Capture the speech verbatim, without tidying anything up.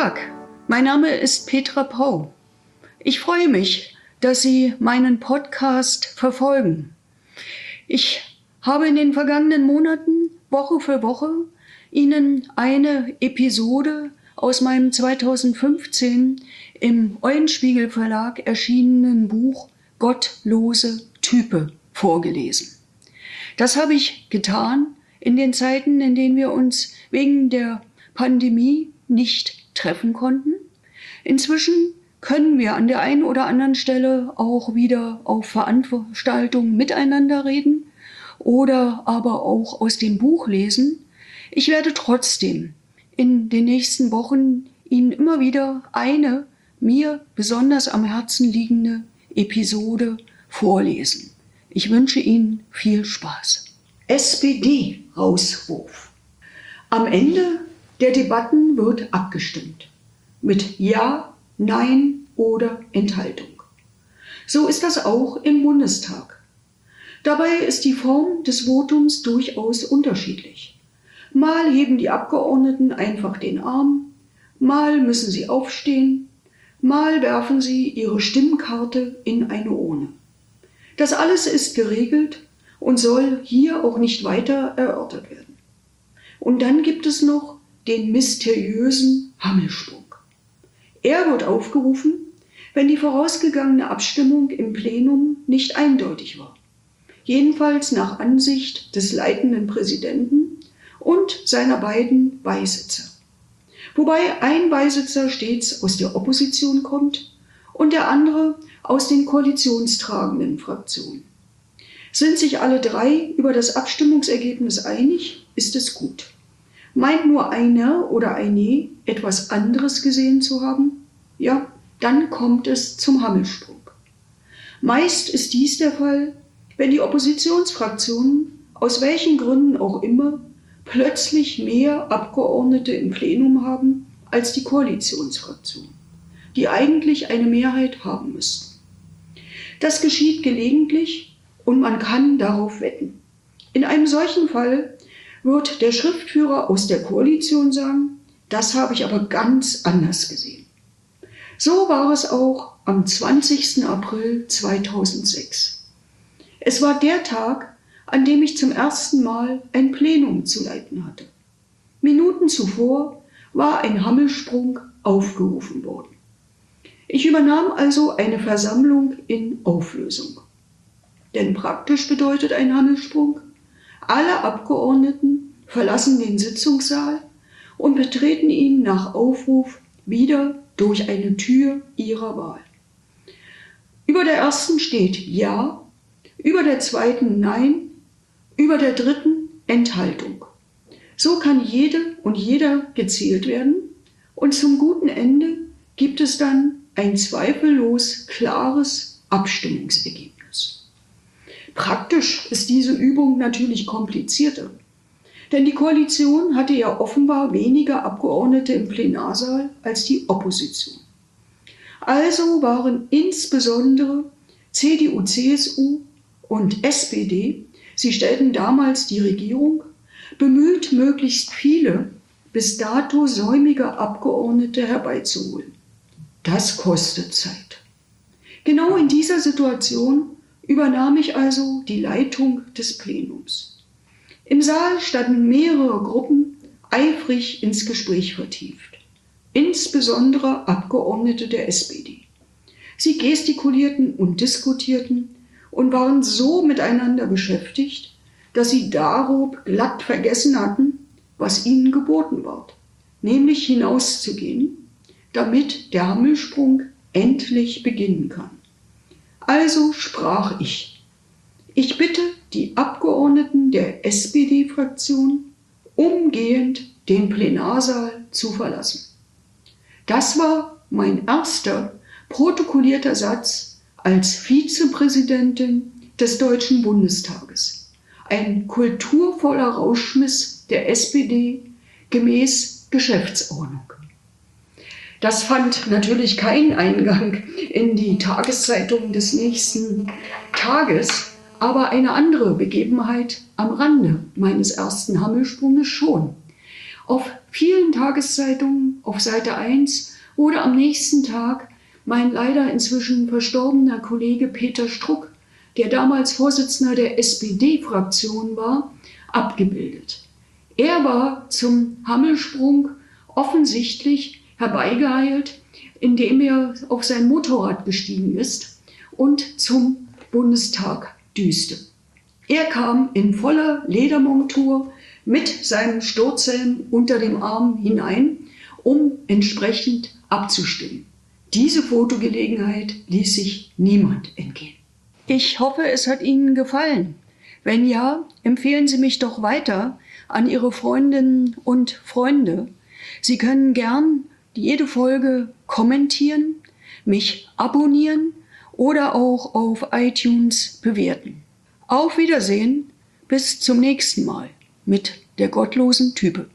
Tag, mein Name ist Petra Pau. Ich freue mich, dass Sie meinen Podcast verfolgen. Ich habe in den vergangenen Monaten, Woche für Woche, Ihnen eine Episode aus meinem zweitausendfünfzehn im Eulenspiegel Verlag erschienenen Buch Gottlose Type vorgelesen. Das habe ich getan in den Zeiten, in denen wir uns wegen der Pandemie nicht treffen konnten. Inzwischen können wir an der einen oder anderen Stelle auch wieder auf Veranstaltungen miteinander reden oder aber auch aus dem Buch lesen. Ich werde trotzdem in den nächsten Wochen Ihnen immer wieder eine mir besonders am Herzen liegende Episode vorlesen. Ich wünsche Ihnen viel Spaß. S P D-Rauswurf. Am Ende der Debatten wird abgestimmt. Mit Ja, Nein oder Enthaltung. So ist das auch im Bundestag. Dabei ist die Form des Votums durchaus unterschiedlich. Mal heben die Abgeordneten einfach den Arm, mal müssen sie aufstehen, mal werfen sie ihre Stimmkarte in eine Urne. Das alles ist geregelt und soll hier auch nicht weiter erörtert werden. Und dann gibt es noch den mysteriösen Hammelsprung. Er wird aufgerufen, wenn die vorausgegangene Abstimmung im Plenum nicht eindeutig war. Jedenfalls nach Ansicht des leitenden Präsidenten und seiner beiden Beisitzer. Wobei ein Beisitzer stets aus der Opposition kommt und der andere aus den koalitionstragenden Fraktionen. Sind sich alle drei über das Abstimmungsergebnis einig, ist es gut. Meint nur einer oder eine etwas anderes gesehen zu haben, ja, dann kommt es zum Hammelsprung. Meist ist dies der Fall, wenn die Oppositionsfraktionen, aus welchen Gründen auch immer, plötzlich mehr Abgeordnete im Plenum haben als die Koalitionsfraktionen, die eigentlich eine Mehrheit haben müssten. Das geschieht gelegentlich und man kann darauf wetten. In einem solchen Fall wird der Schriftführer aus der Koalition sagen, das habe ich aber ganz anders gesehen. So war es auch am zwanzigsten April zweitausendsechs. Es war der Tag, an dem ich zum ersten Mal ein Plenum zu leiten hatte. Minuten zuvor war ein Hammelsprung aufgerufen worden. Ich übernahm also eine Versammlung in Auflösung. Denn praktisch bedeutet ein Hammelsprung, alle Abgeordneten verlassen den Sitzungssaal und betreten ihn nach Aufruf wieder durch eine Tür ihrer Wahl. Über der ersten steht Ja, über der zweiten Nein, über der dritten Enthaltung. So kann jede und jeder gezählt werden und zum guten Ende gibt es dann ein zweifellos klares Abstimmungsergebnis. Praktisch ist diese Übung natürlich komplizierter, denn die Koalition hatte ja offenbar weniger Abgeordnete im Plenarsaal als die Opposition. Also waren insbesondere C D U, C S U und S P D, sie stellten damals die Regierung, bemüht, möglichst viele bis dato säumige Abgeordnete herbeizuholen. Das kostet Zeit. Genau in dieser Situation übernahm ich also die Leitung des Plenums. Im Saal standen mehrere Gruppen eifrig ins Gespräch vertieft, insbesondere Abgeordnete der S P D. Sie gestikulierten und diskutierten und waren so miteinander beschäftigt, dass sie darob glatt vergessen hatten, was ihnen geboten ward, nämlich hinauszugehen, damit der Hammelsprung endlich beginnen kann. Also sprach ich. Ich bitte die Abgeordneten der S P D-Fraktion, umgehend den Plenarsaal zu verlassen. Das war mein erster protokollierter Satz als Vizepräsidentin des Deutschen Bundestages. Ein kulturvoller Rauschmiss der S P D gemäß Geschäftsordnung. Das fand natürlich keinen Eingang in die Tageszeitung des nächsten Tages, aber eine andere Begebenheit am Rande meines ersten Hammelsprunges schon. Auf vielen Tageszeitungen auf Seite eins wurde am nächsten Tag mein leider inzwischen verstorbener Kollege Peter Struck, der damals Vorsitzender der S P D-Fraktion war, abgebildet. Er war zum Hammelsprung offensichtlich herbeigeeilt, indem er auf sein Motorrad gestiegen ist und zum Bundestag düste. Er kam in voller Ledermontur mit seinem Sturzhelm unter dem Arm hinein, um entsprechend abzustimmen. Diese Fotogelegenheit ließ sich niemand entgehen. Ich hoffe, es hat Ihnen gefallen. Wenn ja, empfehlen Sie mich doch weiter an Ihre Freundinnen und Freunde. Sie können gern jede Folge kommentieren, mich abonnieren oder auch auf iTunes bewerten. Auf Wiedersehen, bis zum nächsten Mal mit der gottlosen Type.